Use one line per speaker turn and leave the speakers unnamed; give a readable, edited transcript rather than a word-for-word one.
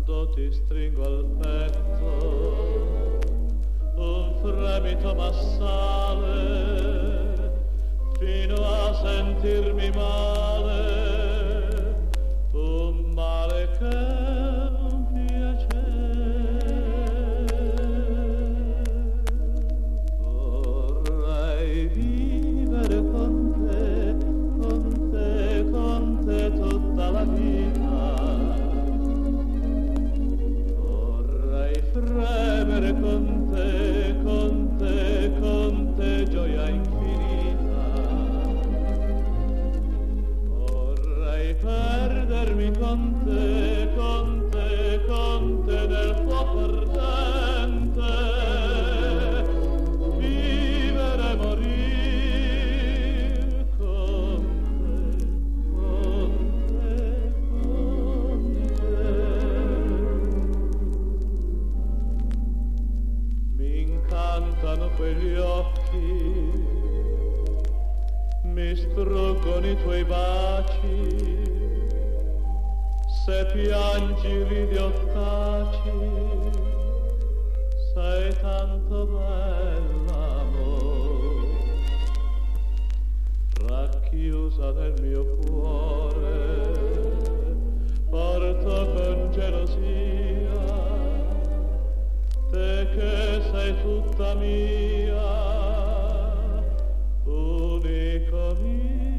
quando ti stringo al petto un fremito m'assale fino a sentirmi male, un male che è un piacere. Vorrei vivere con te, con te, con te tutta la vita. Fremere con te, con te, con te, gioia infinita. Vorrei perdermi con te, con te, con te nel fuoco ardente, vivere e morire con te, con te, con te. Cantano quegli occhi, mi struggono i tuoi baci, se piangi ridi o taci, sei tanto bella, amor, racchiusa nel mio cuore, porto con gelosia te che sei tutta mia, unico mio.